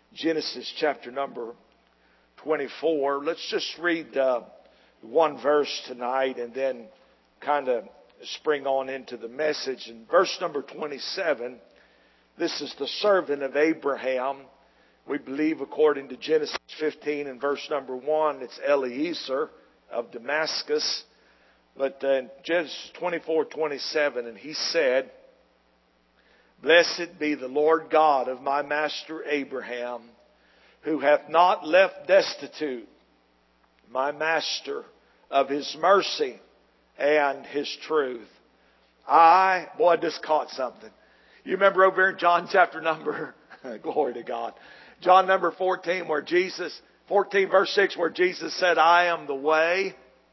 Genesis chapter number 24. Let's just read one verse tonight and then kind of spring on into the message. In verse number 27, this is the servant of Abraham. We believe according to Genesis 15 and verse number 1, it's Eliezer of Damascus. But in Genesis 24:27, and he said, "Blessed be the Lord God of my master Abraham, who hath not left destitute my master of his mercy and his truth." Boy, I just caught something. You remember over here in John chapter number, glory to God, John number 14 14 verse 6, where Jesus said, "I am the way,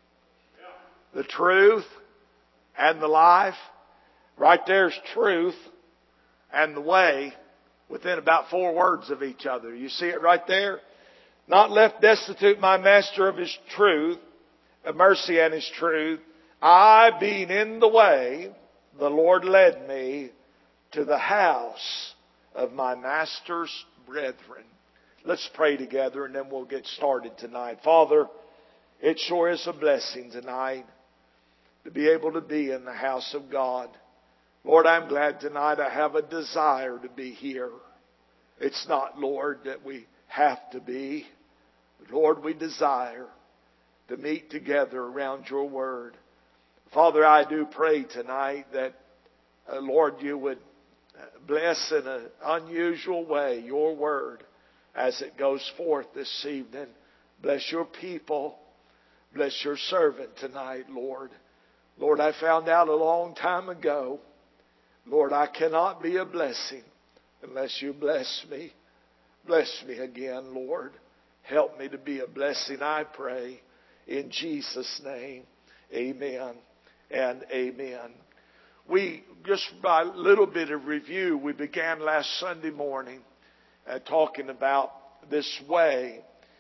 the truth, and the life." Right there's truth and the way within about 4 words of each other. You see it right there? "Not left destitute my master of his truth, of mercy and his truth. I being in the way, the Lord led me to the house of my master's brethren." Let's pray together and then we'll get started tonight. Father, it sure is a blessing tonight to be able to be in the house of God. Lord, I'm glad tonight I have a desire to be here. It's not, Lord, that we have to be. But Lord, we desire to meet together around your word. Father, I do pray tonight that, Lord, you would bless in an unusual way your word as it goes forth this evening. Bless your people. Bless your servant tonight, Lord. Lord, I found out a long time ago, Lord, I cannot be a blessing unless you bless me. Bless me again, Lord. Help me to be a blessing, I pray. In Jesus' name, amen and amen. We, just by a little bit of review, we began last Sunday morning talking about this way.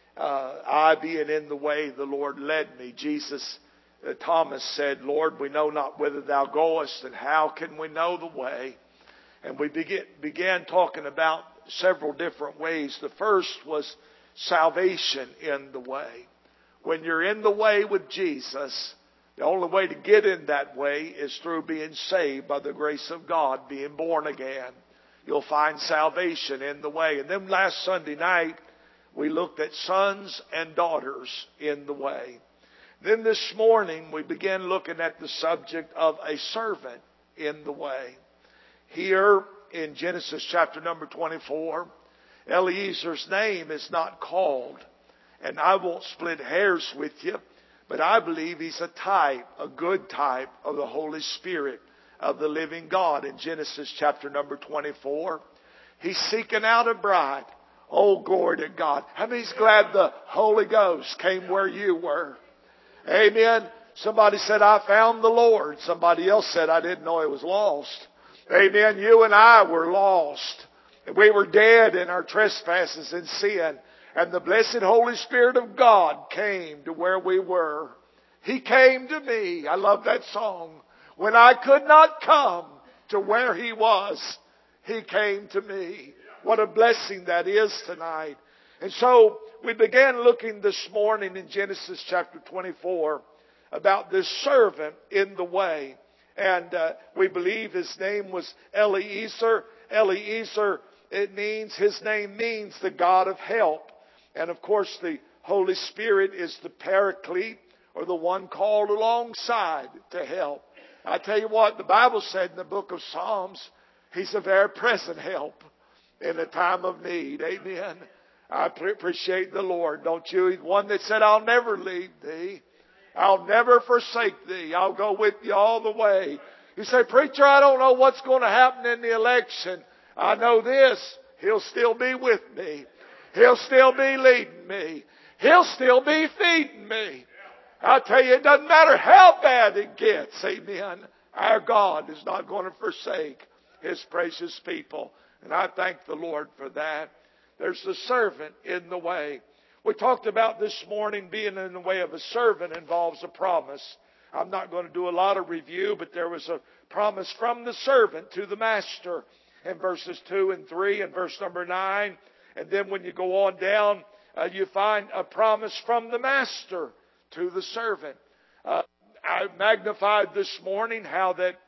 I being in the way, the Lord led me. Thomas said, "Lord, we know not whither thou goest, and how can we know the way?" And we began talking about several different ways. The first was salvation in the way. When you're in the way with Jesus, the only way to get in that way is through being saved by the grace of God, being born again. You'll find salvation in the way. And then last Sunday night, we looked at sons and daughters in the way. Then this morning, we began looking at the subject of a servant in the way. Here in Genesis chapter number 24, Eliezer's name is not called. And I won't split hairs with you, but I believe he's a type, a good type of the Holy Spirit of the living God. In Genesis chapter number 24, he's seeking out a bride. Oh, glory to God. How many's glad the Holy Ghost came where you were? Amen. Somebody said, "I found the Lord." Somebody else said, "I didn't know he was lost." Amen. You and I were lost. We were dead in our trespasses and sin. And the blessed Holy Spirit of God came to where we were. He came to me. I love that song. When I could not come to where He was, He came to me. What a blessing that is tonight. And so we began looking this morning in Genesis chapter 24 about this servant in the way. And we believe his name was Eliezer. Eliezer, his name means the God of help. And of course the Holy Spirit is the paraclete, or the one called alongside to help. I tell you what, the Bible said in the book of Psalms, He's a very present help in a time of need. Amen. I appreciate the Lord, don't you? He's one that said, "I'll never leave thee. I'll never forsake thee. I'll go with you all the way." You say, "Preacher, I don't know what's going to happen in the election." I know this. He'll still be with me. He'll still be leading me. He'll still be feeding me. I tell you, it doesn't matter how bad it gets. Amen. Our God is not going to forsake His precious people. And I thank the Lord for that. There's the servant in the way. We talked about this morning being in the way of a servant involves a promise. I'm not going to do a lot of review, but there was a promise from the servant to the master in verses 2 and 3 and verse number 9. And then when you go on down, you find a promise from the master to the servant. I magnified this morning how that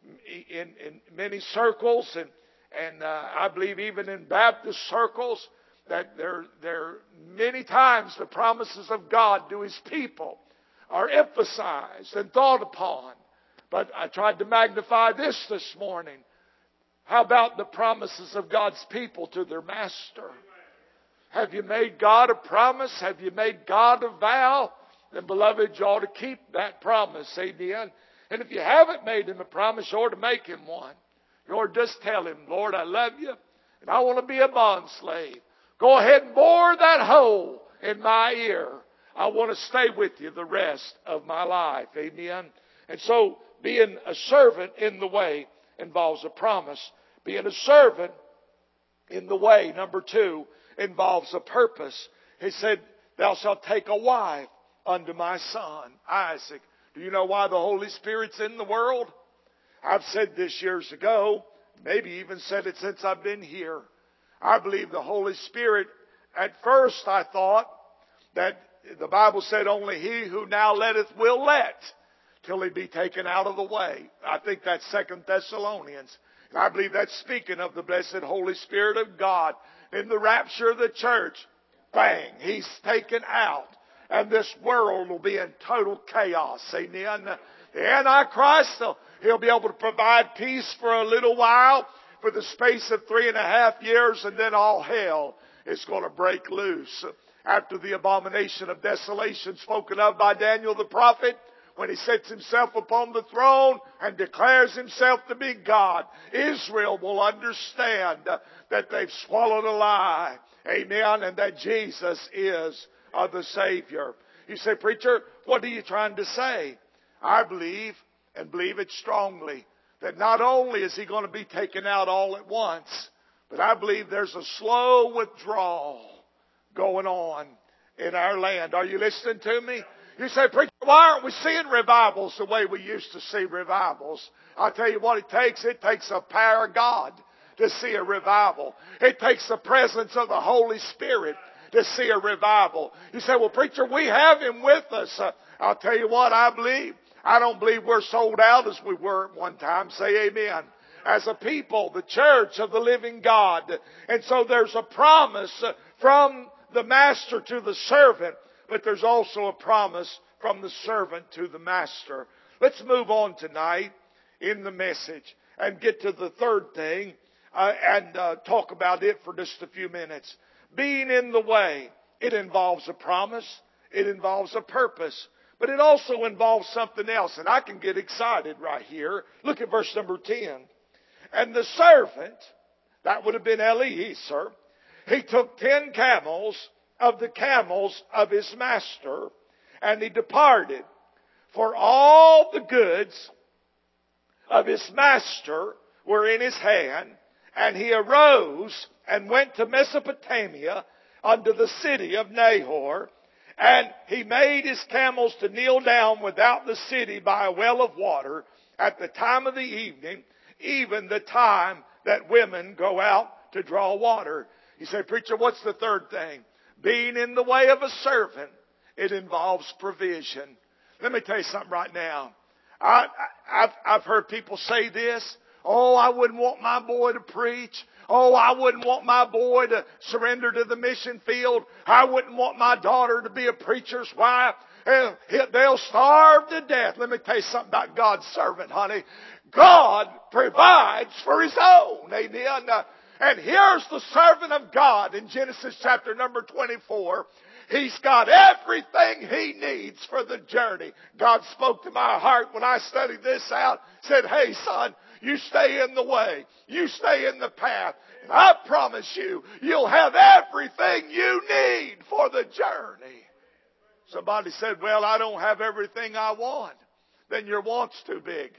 in many circles, and I believe even in Baptist circles, that there many times the promises of God to His people are emphasized and thought upon. But I tried to magnify this morning. How about the promises of God's people to their master? Have you made God a promise? Have you made God a vow? Then, beloved, you ought to keep that promise. Amen. And if you haven't made Him a promise, you ought to make Him one. You ought to just tell Him, Lord, I love you, and I want to be a bondslave. Go ahead and bore that hole in my ear. I want to stay with you the rest of my life. Amen. And so, being a servant in the way involves a promise. Being a servant in the way, number 2, involves a purpose. He said, thou shalt take a wife unto my son, Isaac. Do you know why the Holy Spirit's in the world? I've said this years ago, maybe even said it since I've been here. I believe the Holy Spirit, at first I thought that the Bible said only he who now letteth will let till he be taken out of the way. I think that's 2 Thessalonians. And I believe that's speaking of the blessed Holy Spirit of God. In the rapture of the church, bang, He's taken out. And this world will be in total chaos. Amen. The Antichrist, he'll be able to provide peace for a little while, for the space of 3.5 years, and then all hell is going to break loose. After the abomination of desolation spoken of by Daniel the prophet, when he sets himself upon the throne and declares himself to be God, Israel will understand that they've swallowed a lie. Amen. And that Jesus is the Savior. You say, preacher, what are you trying to say? I believe, and believe it strongly, that not only is He going to be taken out all at once, but I believe there's a slow withdrawal going on in our land. Are you listening to me? You say, preacher, why aren't we seeing revivals the way we used to see revivals? I'll tell you what it takes. It takes the power of God to see a revival. It takes the presence of the Holy Spirit to see a revival. You say, well, preacher, we have Him with us. I'll tell you what I believe. I don't believe we're sold out as we were at one time. Say amen. As a people, the church of the living God. And so there's a promise from the master to the servant, but there's also a promise from the servant to the master. Let's move on tonight in the message and get to the third thing and talk about it for just a few minutes. Being in the way, it involves a promise, it involves a purpose, but it also involves something else. And I can get excited right here. Look at verse number 10. And the servant, that would have been Eliezer, he took 10 camels of the camels of his master, and he departed. For all the goods of his master were in his hand, and he arose and went to Mesopotamia unto the city of Nahor, and he made his camels to kneel down without the city by a well of water at the time of the evening, even the time that women go out to draw water. You say, preacher, what's the third thing? Being in the way of a servant, it involves provision. Let me tell you something right now. I've heard people say this. Oh, I wouldn't want my boy to preach. Oh, I wouldn't want my boy to surrender to the mission field. I wouldn't want my daughter to be a preacher's wife. They'll starve to death. Let me tell you something about God's servant, honey. God provides for His own. Amen. And here's the servant of God in Genesis chapter number 24. He's got everything he needs for the journey. God spoke to my heart when I studied this out. Said, hey son, you stay in the way. You stay in the path. And I promise you, you'll have everything you need for the journey. Somebody said, well, I don't have everything I want. Then your want's too big.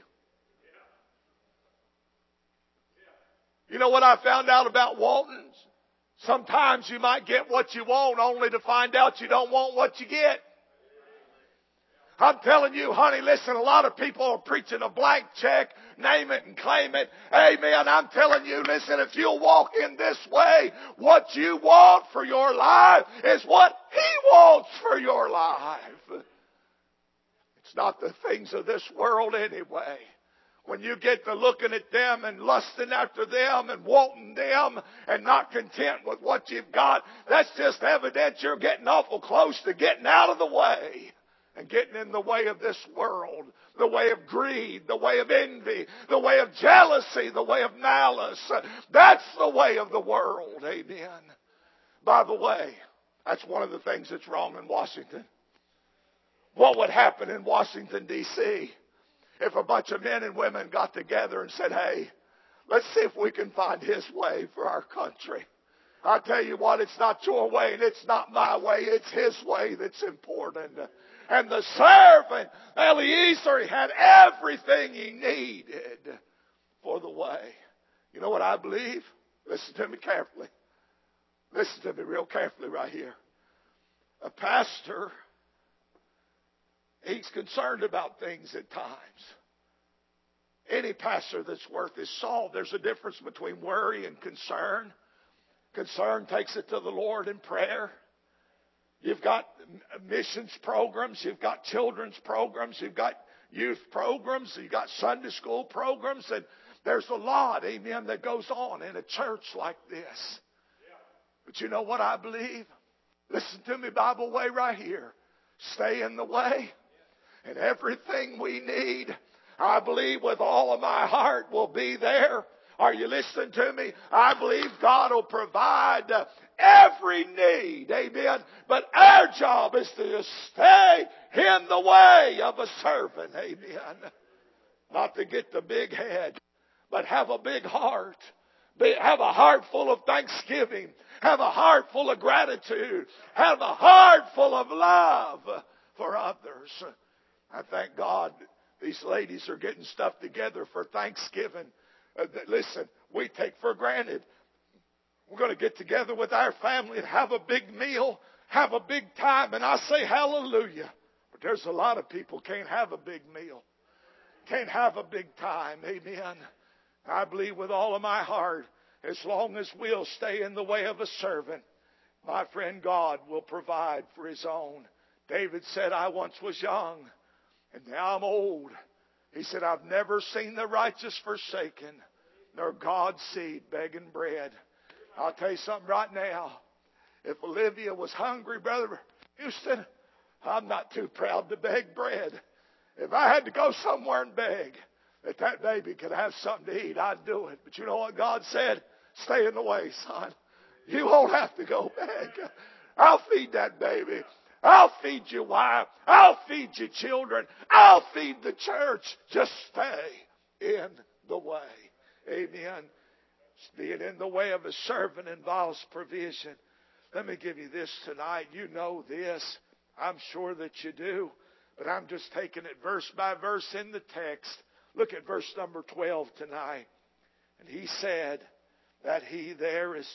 You know what I found out about wanting? Sometimes you might get what you want only to find out you don't want what you get. I'm telling you, honey, listen, a lot of people are preaching a blank check, name it and claim it. Amen. I'm telling you, listen, if you'll walk in this way, what you want for your life is what He wants for your life. It's not the things of this world anyway. When you get to looking at them and lusting after them and wanting them and not content with what you've got, that's just evidence you're getting awful close to getting out of the way and getting in the way of this world, the way of greed, the way of envy, the way of jealousy, the way of malice. That's the way of the world. Amen. By the way, that's one of the things that's wrong in Washington. What would happen in Washington, D.C., if a bunch of men and women got together and said, hey, let's see if we can find His way for our country. I tell you what, it's not your way and it's not my way. It's His way that's important. And the servant, Eliezer, he had everything he needed for the way. You know what I believe? Listen to me carefully. Listen to me real carefully right here. A pastor, he's concerned about things at times. Any pastor that's worth his salt, there's a difference between worry and concern. Concern takes it to the Lord in prayer. You've got missions programs, you've got children's programs, you've got youth programs, you've got Sunday school programs, and there's a lot, amen, that goes on in a church like this. But you know what I believe? Listen to me, Bible way right here. Stay in the way. And everything we need, I believe with all of my heart, will be there. Are you listening to me? I believe God will provide every need. Amen. But our job is to stay in the way of a servant. Amen. Not to get the big head, but have a big heart. Have a heart full of thanksgiving. Have a heart full of gratitude. Have a heart full of love for others. I thank God these ladies are getting stuff together for Thanksgiving. Listen, we take for granted. We're going to get together with our family and have a big meal, have a big time, and I say hallelujah. But there's a lot of people can't have a big meal, can't have a big time. Amen. I believe with all of my heart, as long as we'll stay in the way of a servant, my friend, God will provide for His own. David said, I once was young, and now I'm old. He said, I've never seen the righteous forsaken, nor God's seed begging bread. I'll tell you something right now. If Olivia was hungry, Brother Houston, I'm not too proud to beg bread. If I had to go somewhere and beg that baby could have something to eat, I'd do it. But you know what God said? Stay in the way, son. You won't have to go beg. I'll feed that baby. I'll feed your wife. I'll feed your children. I'll feed the church. Just stay in the way. Amen. Being in the way of a servant involves provision. Let me give you this tonight. You know this. I'm sure that you do. But I'm just taking it verse by verse in the text. Look at verse number 12 tonight. And he said that he there is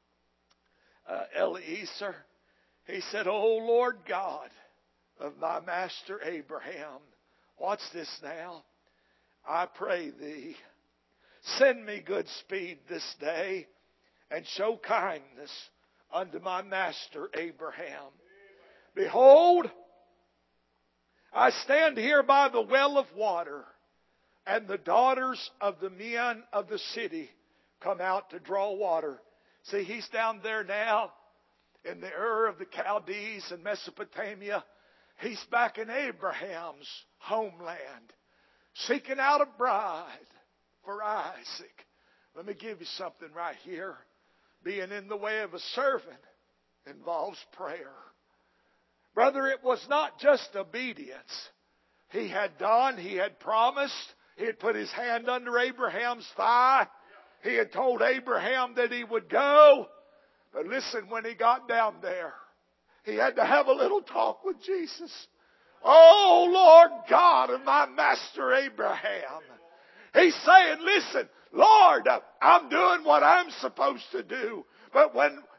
Eliezer. He said, O Lord God of my master Abraham. Watch this now. I pray thee, send me good speed this day and show kindness unto my master Abraham. Behold, I stand here by the well of water, and the daughters of the men of the city come out to draw water. See, he's down there now in the Ur of the Chaldees in Mesopotamia. He's back in Abraham's homeland, seeking out a bride for Isaac. Let me give you something right here. Being in the way of a servant involves prayer. Brother, it was not just obedience. He had done, he had promised, he had put his hand under Abraham's thigh. He had told Abraham that he would go. But listen, when he got down there, he had to have a little talk with Jesus. Oh, Lord God of my master Abraham. He's saying, listen, Lord, I'm doing what I'm supposed to do. But when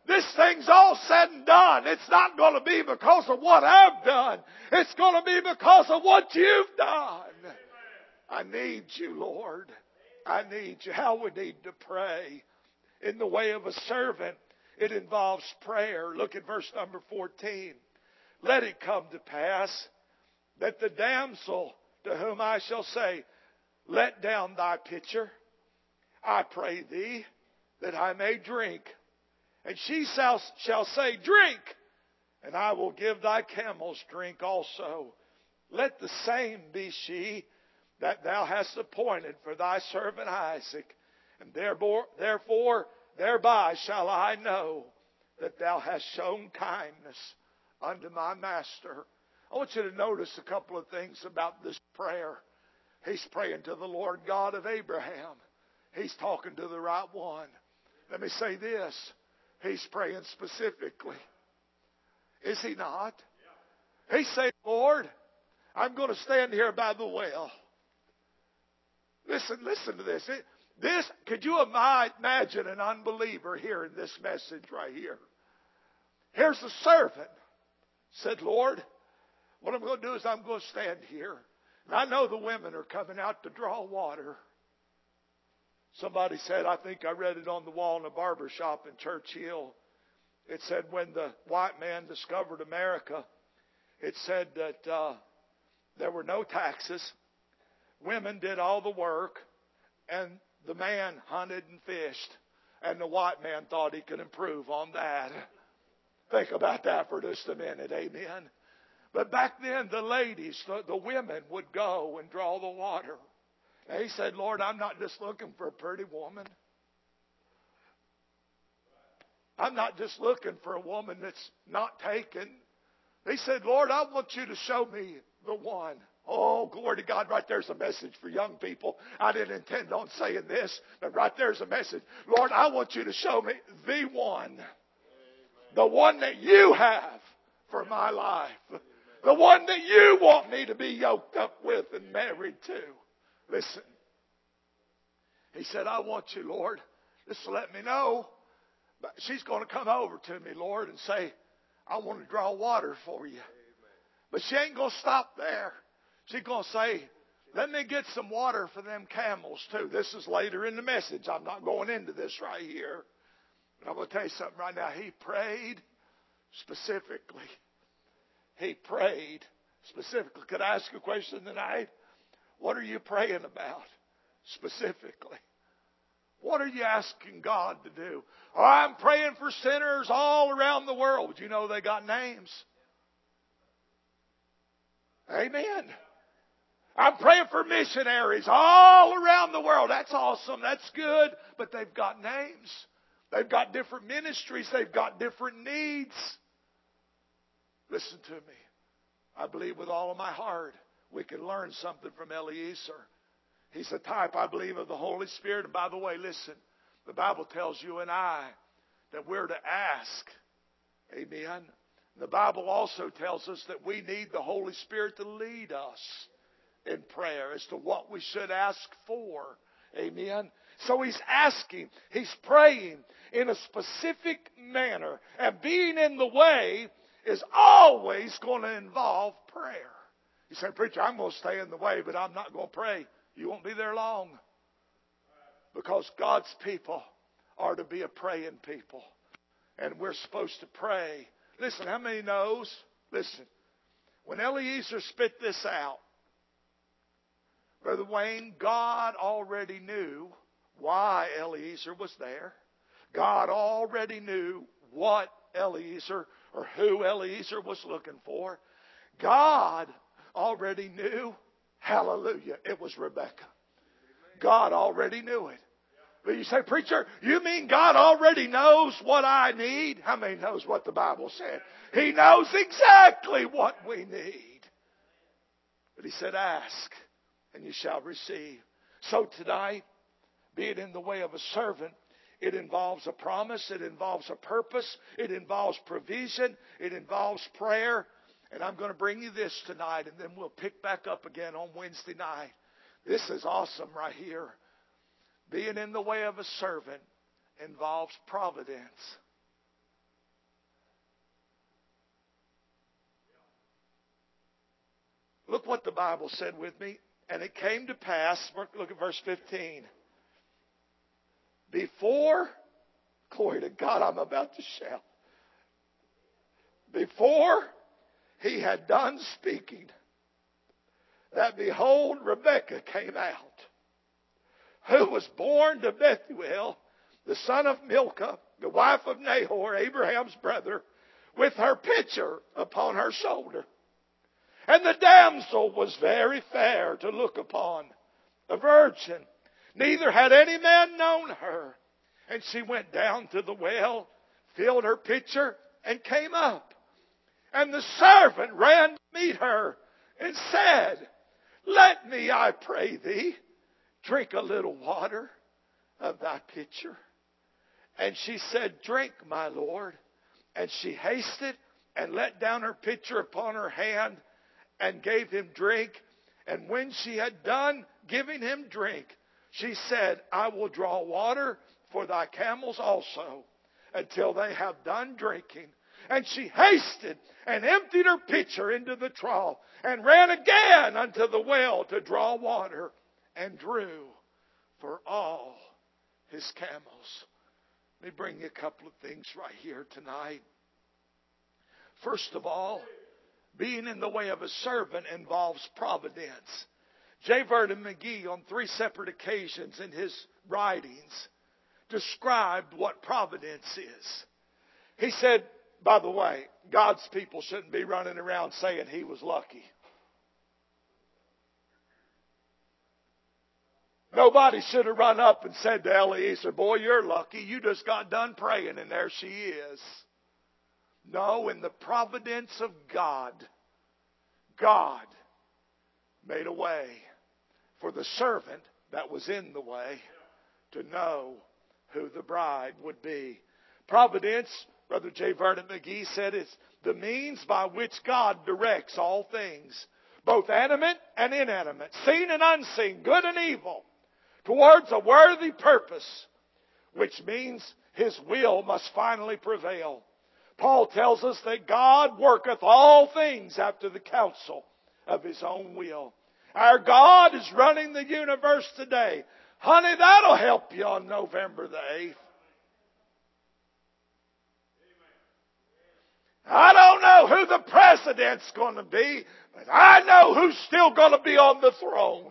this thing's all said and done, it's not going to be because of what I've done. It's going to be because of what you've done. I need you, Lord. I need you. How we need to pray. In the way of a servant, it involves prayer. Look at verse number 14. Let it come to pass that the damsel to whom I shall say, let down thy pitcher, I pray thee, that I may drink. And she shall say, drink, and I will give thy camels drink also. Let the same be she that thou hast appointed for thy servant Isaac. And therefore, thereby shall I know that thou hast shown kindness unto my master. I want you to notice a couple of things about this prayer. He's praying to the Lord God of Abraham. He's talking to the right one. Let me say this. He's praying specifically. Is he not? He's saying, Lord, I'm going to stand here by the well. Listen to this. Could you imagine an unbeliever hearing this message right here? Here's the servant. Said, Lord, what I'm going to do is I'm going to stand here. And I know the women are coming out to draw water. Somebody said, I think I read it on the wall in a barber shop in Churchill. It said when the white man discovered America, it said that there were no taxes. Women did all the work. And the man hunted and fished. And the white man thought he could improve on that. Think about that for just a minute. Amen. But back then, the ladies, the women would go and draw the water. And he said, Lord, I'm not just looking for a pretty woman. I'm not just looking for a woman that's not taken. He said, Lord, I want you to show me the one. Oh, glory to God. Right there's a message for young people. I didn't intend on saying this, but right there's a message. Lord, I want you to show me the one. The one that you have for my life. The one that you want me to be yoked up with and married to. Listen. He said, I want you, Lord, just to let me know. But she's going to come over to me, Lord, and say, I want to draw water for you. But she ain't going to stop there. She's going to say, let me get some water for them camels too. This is later in the message. I'm not going into this right here. But I'm going to tell you something right now. He prayed specifically. He prayed specifically. Could I ask you a question tonight? What are you praying about specifically? What are you asking God to do? Oh, I'm praying for sinners all around the world. But you know they got names. Amen. I'm praying for missionaries all around the world. That's awesome. That's good. But they've got names. They've got different ministries. They've got different needs. Listen to me. I believe with all of my heart we can learn something from Eliezer. He's a type, I believe, of the Holy Spirit. And by the way, listen, the Bible tells you and I that we're to ask. Amen. The Bible also tells us that we need the Holy Spirit to lead us in prayer as to what we should ask for. Amen. So he's asking, he's praying in a specific manner. And being in the way is always going to involve prayer. You say, preacher, I'm going to stay in the way, but I'm not going to pray. You won't be there long. Because God's people are to be a praying people. And we're supposed to pray. Listen, how many knows? Listen, when Eliezer spit this out, Brother Wayne, God already knew why Eliezer was there. God already knew what Eliezer or who Eliezer was looking for. God already knew, hallelujah, it was Rebekah. God already knew it. But you say, preacher, you mean God already knows what I need? How many knows what the Bible said? He knows exactly what we need. But he said, ask, and you shall receive. So tonight, be it in the way of a servant, it involves a promise, it involves a purpose, it involves provision, it involves prayer. And I'm going to bring you this tonight, and then we'll pick back up again on Wednesday night. This is awesome right here. Being in the way of a servant involves providence. Bible said with me. And it came to pass, look at verse 15. Before, glory to God, I'm about to shout. Before he had done speaking, that behold, Rebekah came out, who was born to Bethuel, the son of Milcah, the wife of Nahor, Abraham's brother, with her pitcher upon her shoulder. And the damsel was very fair to look upon, a virgin. Neither had any man known her. And she went down to the well, filled her pitcher, and came up. And the servant ran to meet her and said, Let me, I pray thee, drink a little water of thy pitcher. And she said, Drink, my lord. And she hasted and let down her pitcher upon her hand and gave him drink. And when she had done giving him drink, she said, I will draw water for thy camels also, until they have done drinking. And she hasted and emptied her pitcher into the trough, and ran again unto the well to draw water, and drew for all his camels. Let me bring you a couple of things right here tonight. First of all, being in the way of a servant involves providence. J. Vernon McGee, on 3 separate occasions in his writings, described what providence is. He said, by the way, God's people shouldn't be running around saying he was lucky. Nobody should have run up and said to Eliezer, boy, you're lucky. You just got done praying and there she is. No, in the providence of God, God made a way for the servant that was in the way to know who the bride would be. Providence, Brother J. Vernon McGee said, is the means by which God directs all things, both animate and inanimate, seen and unseen, good and evil, towards a worthy purpose, which means His will must finally prevail. Paul tells us that God worketh all things after the counsel of His own will. Our God is running the universe today. Honey, that'll help you on November the 8th. I don't know who the president's going to be, but I know who's still going to be on the throne.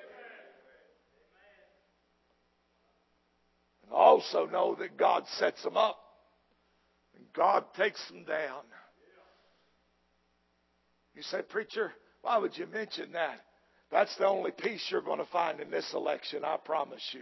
And also know that God sets them up and God takes them down. You say, preacher, why would you mention that? That's the only peace you're going to find in this election, I promise you.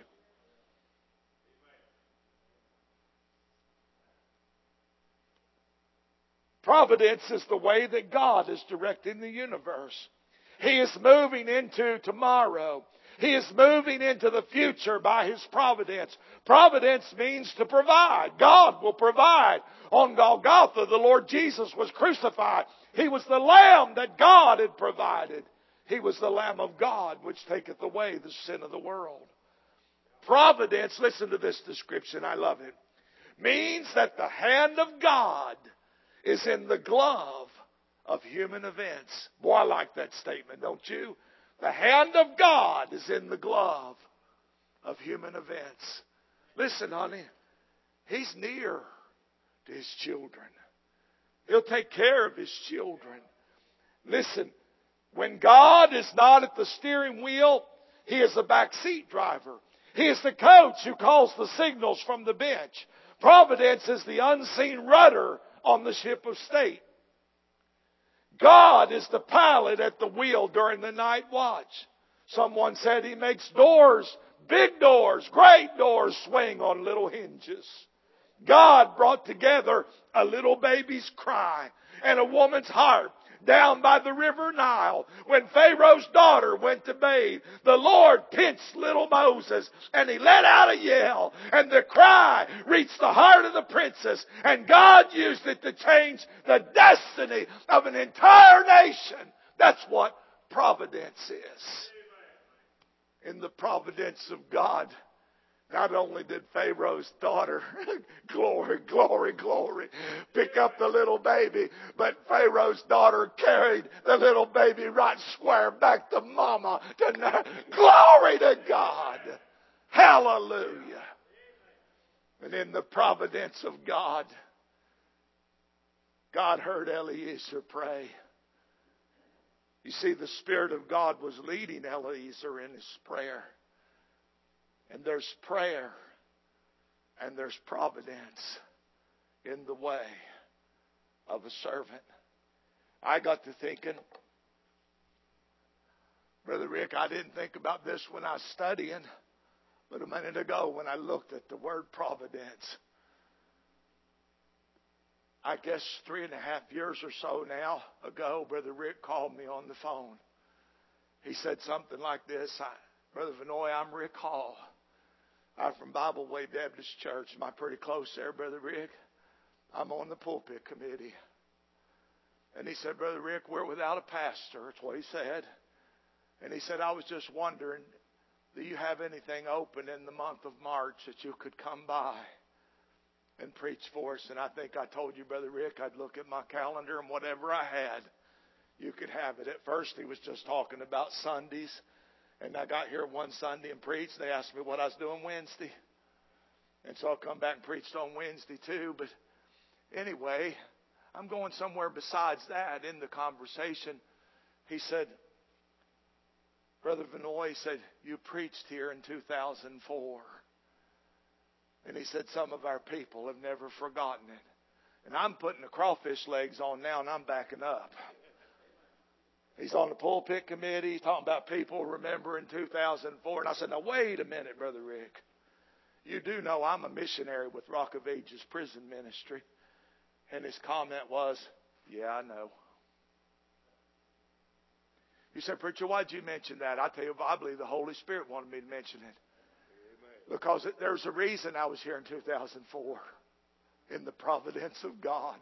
Providence is the way that God is directing the universe. He is moving into tomorrow. He is moving into the future by His providence. Providence means to provide. God will provide. On Golgotha, the Lord Jesus was crucified. He was the Lamb that God had provided. He was the Lamb of God which taketh away the sin of the world. Providence, listen to this description, I love it, means that the hand of God is in the glove of human events. Boy, I like that statement, don't you? The hand of God is in the glove of human events. Listen, honey, He's near to His children. He'll take care of His children. Listen, when God is not at the steering wheel, He is the backseat driver. He is the coach who calls the signals from the bench. Providence is the unseen rudder on the ship of state. God is the pilot at the wheel during the night watch. Someone said He makes doors, big doors, great doors swing on little hinges. God brought together a little baby's cry and a woman's heart down by the river Nile. When Pharaoh's daughter went to bathe, the Lord pinched little Moses and he let out a yell, and the cry reached the heart of the princess, and God used it to change the destiny of an entire nation. That's what providence is. In the providence of God, Not only did Pharaoh's daughter, glory, glory, glory, pick up the little baby, but Pharaoh's daughter carried the little baby right square back to mama. Glory to God. Hallelujah. And in the providence of God, God heard Eliezer pray. You see, the Spirit of God was leading Eliezer in his prayer. And there's prayer and there's providence in the way of a servant. I got to thinking, Brother Rick, I didn't think about this when I was studying, but a minute ago when I looked at the word providence, I guess 3.5 years or so now ago, Brother Rick called me on the phone. He said something like this, Brother Vinoy, I'm Rick Hall. I'm from Bible Way Baptist Church. Am I pretty close there, Brother Rick? I'm on the pulpit committee. And he said, Brother Rick, we're without a pastor. That's what he said. And he said, I was just wondering, do you have anything open in the month of March that you could come by and preach for us? And I think I told you, Brother Rick, I'd look at my calendar and whatever I had, you could have it. At first he was just talking about Sundays. And I got here one Sunday and preached. They asked me what I was doing Wednesday. And so I'll come back and preached on Wednesday too. But anyway, I'm going somewhere besides that in the conversation. He said, Brother Vinoy, he said, you preached here in 2004. And he said, some of our people have never forgotten it. And I'm putting the crawfish legs on now and I'm backing up. He's on the pulpit committee. He's talking about people remembering 2004. And I said, now wait a minute, Brother Rick. You do know I'm a missionary with Rock of Ages prison ministry. And his comment was, yeah, I know. You said, Preacher, why'd you mention that? I tell you, I believe the Holy Spirit wanted me to mention it. Because there's a reason I was here in 2004. In the providence of God.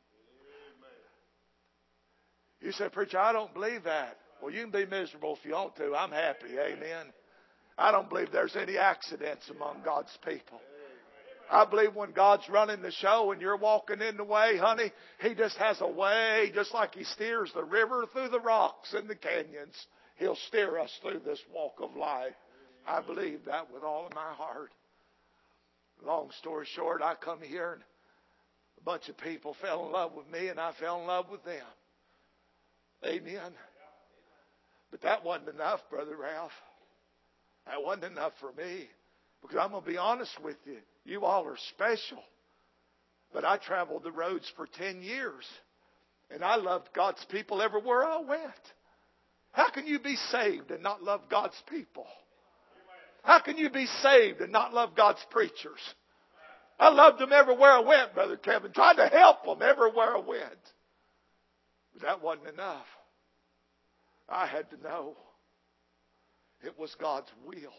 You said, Preacher, I don't believe that. Well, you can be miserable if you want to. I'm happy. Amen. I don't believe there's any accidents among God's people. I believe when God's running the show and you're walking in the way, honey, He just has a way, just like He steers the river through the rocks and the canyons. He'll steer us through this walk of life. I believe that with all of my heart. Long story short, I come here and a bunch of people fell in love with me and I fell in love with them. Amen. But that wasn't enough, Brother Ralph. That wasn't enough for me. Because I'm going to be honest with you. You all are special. But I traveled the roads for 10 years. And I loved God's people everywhere I went. How can you be saved and not love God's people? How can you be saved and not love God's preachers? I loved them everywhere I went, Brother Kevin. Tried to help them everywhere I went. But that wasn't enough. I had to know it was God's will.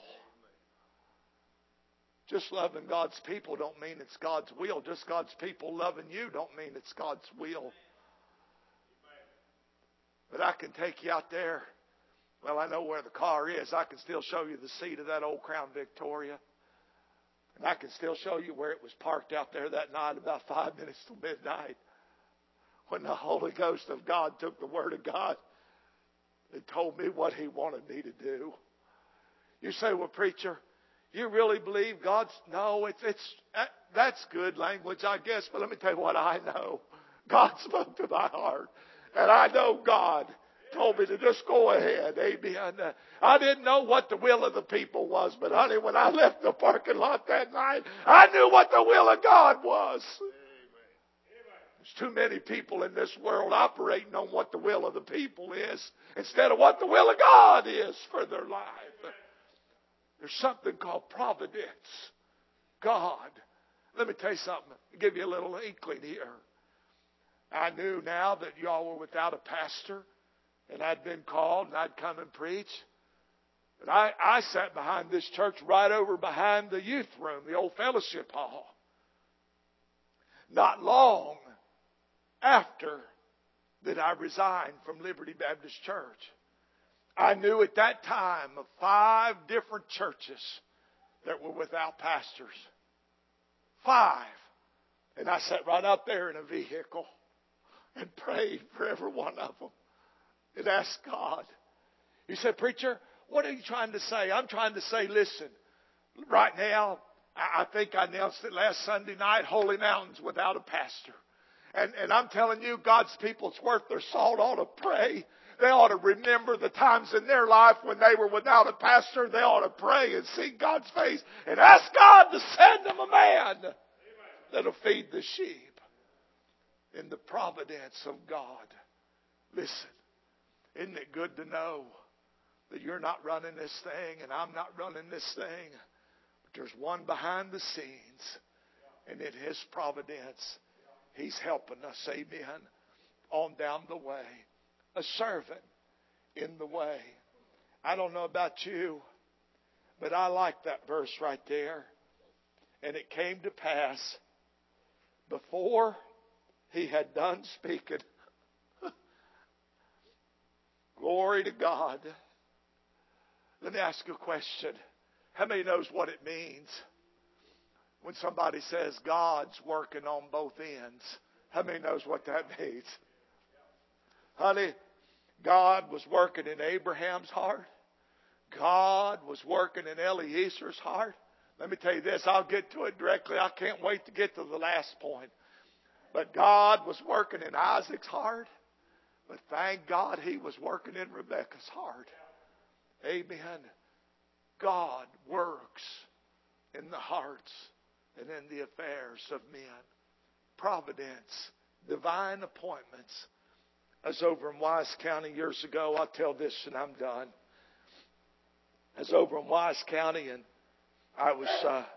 Just loving God's people don't mean it's God's will. Just God's people loving you don't mean it's God's will. But I can take you out there. Well, I know where the car is. I can still show you the seat of that old Crown Victoria. And I can still show you where it was parked out there that night about 5 minutes till midnight. When the Holy Ghost of God took the Word of God and told me what He wanted me to do. You say, well, preacher, you really believe God's... No, that's good language, I guess. But let me tell you what I know. God spoke to my heart. And I know God told me to just go ahead. Amen. I didn't know what the will of the people was. But honey, when I left the parking lot that night, I knew what the will of God was. There's too many people in this world operating on what the will of the people is instead of what the will of God is for their life. There's something called providence. God. Let me tell you something. I'll give you a little inkling here. I knew now that y'all were without a pastor and I'd been called and I'd come and preach. But I sat behind this church right over behind the youth room, the old fellowship hall. Not long after that I resigned from Liberty Baptist Church. I knew at that time of 5 different churches that were without pastors. 5. And I sat right out there in a vehicle and prayed for every one of them and asked God. He said, "Preacher, what are you trying to say?" I'm trying to say, listen, right now, I think I announced it last Sunday night, Holy Mountain's without a pastor. And I'm telling you, God's people, it's worth their salt, ought to pray. They ought to remember the times in their life when they were without a pastor. They ought to pray and seek God's face and ask God to send them a man that'll feed the sheep in the providence of God. Listen, isn't it good to know that you're not running this thing and I'm not running this thing? But there's one behind the scenes, and in His providence, He's helping us, amen, on down the way. A servant in the way. I don't know about you, but I like that verse right there. And it came to pass, before he had done speaking, glory to God. Let me ask you a question. How many knows what it means when somebody says God's working on both ends? How many knows what that means? Honey, God was working in Abraham's heart. God was working in Eliezer's heart. Let me tell you this, I'll get to it directly. I can't wait to get to the last point. But God was working in Isaac's heart. But thank God He was working in Rebekah's heart. Amen. God works in the hearts and in the affairs of men. Providence, divine appointments. I was over in Wise County years ago. I'll tell this and I'm done. I was over in Wise County and I was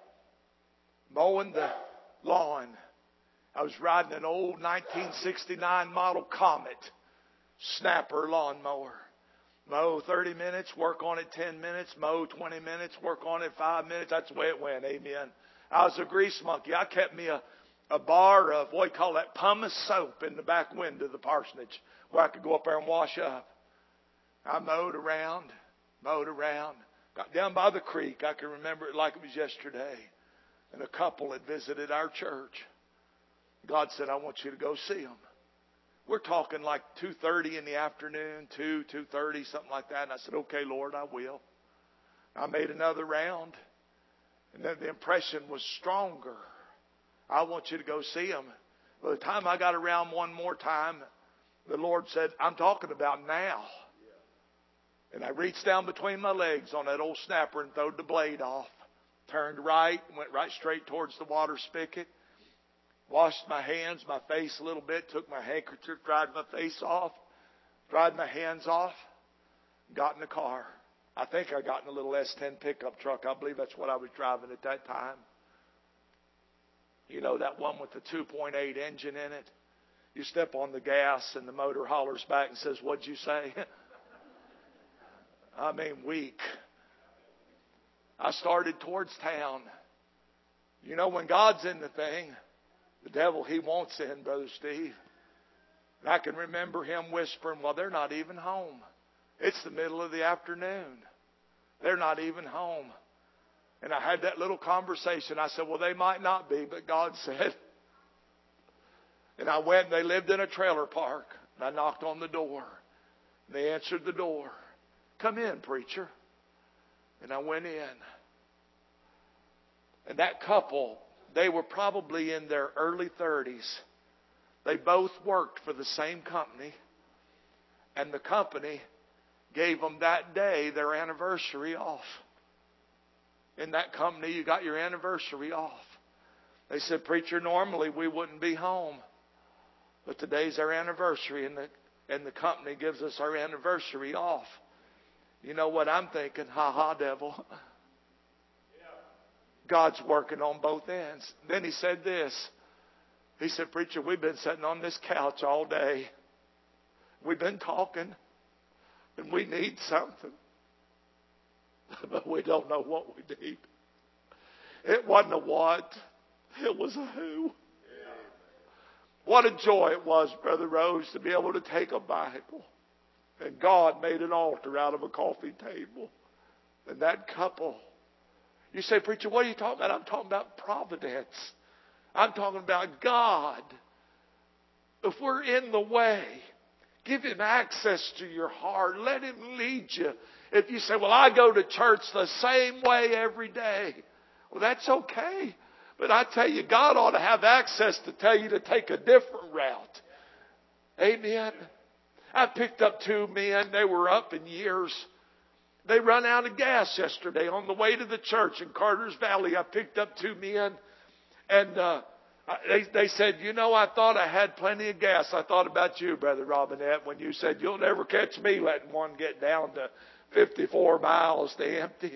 mowing the lawn. I was riding an old 1969 model Comet snapper lawnmower. Mow 30 minutes, work on it 10 minutes, mow 20 minutes, work on it 5 minutes. That's the way it went, amen. I was a grease monkey. I kept me a bar of, what do you call that, pumice soap in the back window of the parsonage where I could go up there and wash up. I mowed around, got down by the creek. I can remember it like it was yesterday. And a couple had visited our church. God said, I want you to go see them. We're talking like 2:30 in the afternoon, 2:30, something like that. And I said, okay, Lord, I will. I made another round. And then the impression was stronger. I want you to go see them. By the time I got around one more time, the Lord said, I'm talking about now. And I reached down between my legs on that old snapper and throwed the blade off. Turned right, went right straight towards the water spigot. Washed my hands, my face a little bit, took my handkerchief, dried my face off, dried my hands off, got in the car. I think I got in a little S10 pickup truck. I believe that's what I was driving at that time. You know, that one with the 2.8 engine in it. You step on the gas and the motor hollers back and says, what'd you say? I mean, weak. I started towards town. You know, when God's in the thing, the devil, he wants in, Brother Steve. And I can remember him whispering, well, they're not even home. It's the middle of the afternoon. They're not even home. And I had that little conversation. I said, well, they might not be, but God said. And I went and they lived in a trailer park. And I knocked on the door. And they answered the door. Come in, preacher. And I went in. And that couple, they were probably in their early 30s. They both worked for the same company. And the company gave them that day their anniversary off. In that company, you got your anniversary off. They said, preacher, normally we wouldn't be home. But today's our anniversary, and the company gives us our anniversary off. You know what I'm thinking? Ha ha, devil. God's working on both ends. Then he said this. He said, preacher, we've been sitting on this couch all day. We've been talking. And we need something. But we don't know what we need. It wasn't a what. It was a who. What a joy it was, Brother Rose, to be able to take a Bible. And God made an altar out of a coffee table. And that couple, You say, preacher, what are you talking about? I'm talking about providence. I'm talking about God. If we're in the way, give Him access to your heart. Let Him lead you. If you say, well, I go to church the same way every day. Well, that's okay. But I tell you, God ought to have access to tell you to take a different route. Amen. I picked up two men. They were up in years. They run out of gas yesterday on the way to the church in Carter's Valley. I picked up two men. And they said, you know, I thought I had plenty of gas. I thought about you, Brother Robinette, when you said, you'll never catch me letting one get down to 54 miles to empty.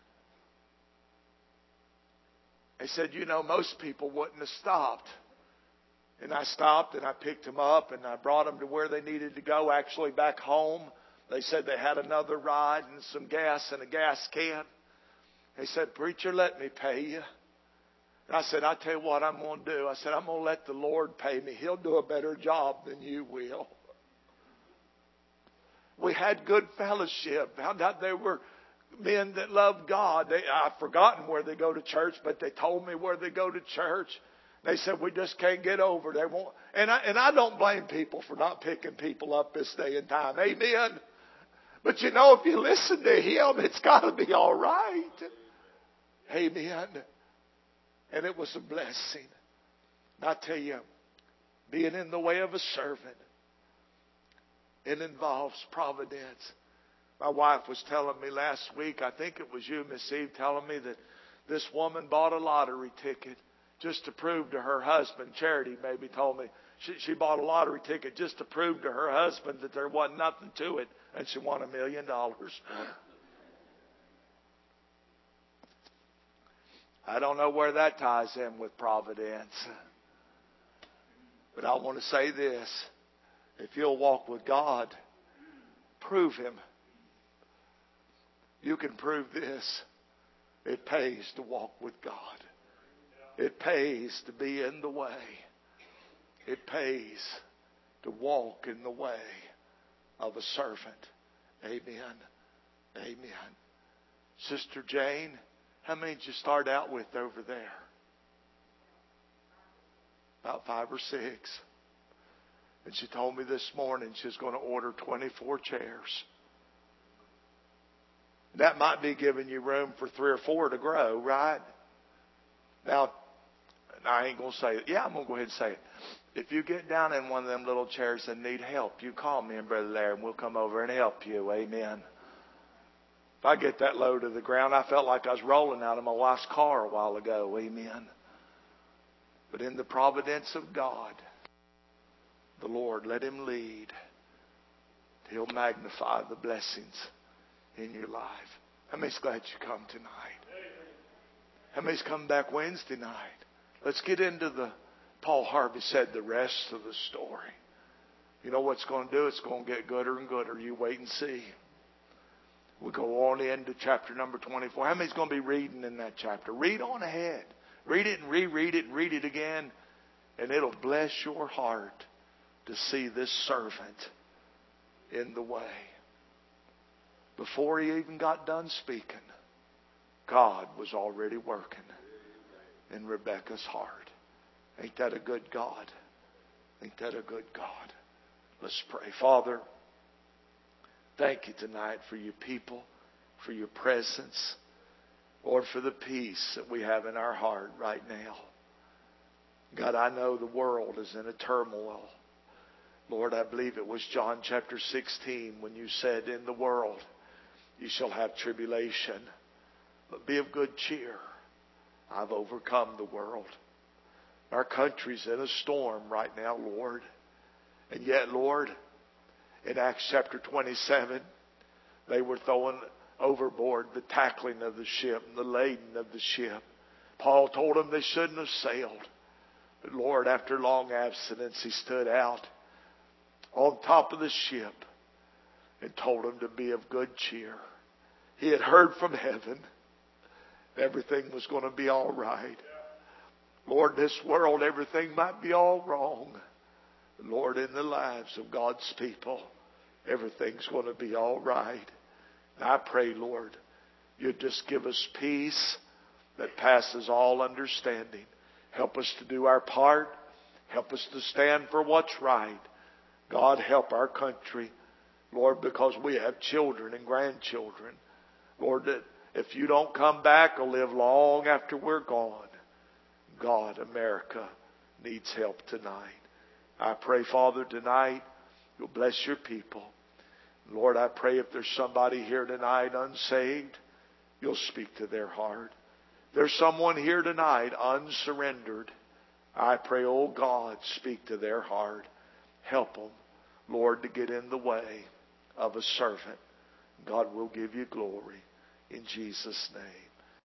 They said, you know, most people wouldn't have stopped. And I stopped and I picked them up and I brought them to where they needed to go, actually back home. They said they had another ride and some gas in a gas can. They said, preacher, let me pay you. And I said, I tell you what I'm going to do. I said, I'm going to let the Lord pay me. He'll do a better job than you will. We had good fellowship. Found out they were men that loved God. I've forgotten where they go to church, but they told me where they go to church. They said, we just can't get over. They won't. And I don't blame people for not picking people up this day and time. Amen. But you know, if you listen to Him, it's got to be all right. Amen. And it was a blessing. And I tell you, being in the way of a servant, it involves providence. My wife was telling me last week, I think it was you, Miss Eve, telling me that this woman bought a lottery ticket just to prove to her husband. Charity maybe told me she bought a lottery ticket just to prove to her husband that there wasn't nothing to it, and she won $1 million. I don't know where that ties in with providence. But I want to say this. If you'll walk with God, prove Him. You can prove this. It pays to walk with God. It pays to be in the way. It pays to walk in the way of a servant. Amen. Amen. Sister Jane, how many did you start out with over there? About 5 or 6. And she told me this morning she's going to order 24 chairs. That might be giving you room for 3 or 4 to grow, right? Now, I ain't going to say it. Yeah, I'm going to go ahead and say it. If you get down in one of them little chairs and need help, you call me and Brother Larry and we'll come over and help you. Amen. If I get that low to the ground, I felt like I was rolling out of my wife's car a while ago. Amen. But in the providence of God, the Lord, let Him lead. He'll magnify the blessings in your life. How many's glad you come tonight? How many's come back Wednesday night? Let's get into Paul Harvey said, the rest of the story. You know what's going to do? It's going to get gooder and gooder. You wait and see. We'll go on into chapter number 24. How many's going to be reading in that chapter? Read on ahead. Read it and reread it and read it again. And it'll bless your heart to see this servant in the way. Before he even got done speaking, God was already working in Rebekah's heart. Ain't that a good God? Ain't that a good God? Let's pray. Father, thank you tonight for your people, for your presence. Lord, for the peace that we have in our heart right now. God, I know the world is in a turmoil. Lord, I believe it was John chapter 16 when you said, in the world you shall have tribulation, but be of good cheer. I've overcome the world. Our country's in a storm right now, Lord. And yet, Lord, in Acts chapter 27, they were throwing overboard the tackling of the ship and the lading of the ship. Paul told them they shouldn't have sailed. But Lord, after long abstinence, he stood out on top of the ship and told them to be of good cheer. He had heard from heaven everything was going to be all right. Lord, this world, everything might be all wrong. Lord, in the lives of God's people, everything's going to be all right. And I pray, Lord, you'd just give us peace that passes all understanding. Help us to do our part. Help us to stand for what's right. God, help our country, Lord, because we have children and grandchildren. Lord, that if you don't come back or live long after we're gone, God, America needs help tonight. I pray, Father, tonight you'll bless your people. Lord, I pray if there's somebody here tonight unsaved, you'll speak to their heart. If there's someone here tonight unsurrendered, I pray, oh God, speak to their heart. Help them, Lord, to get in the way of a servant. God will give you glory in Jesus' name.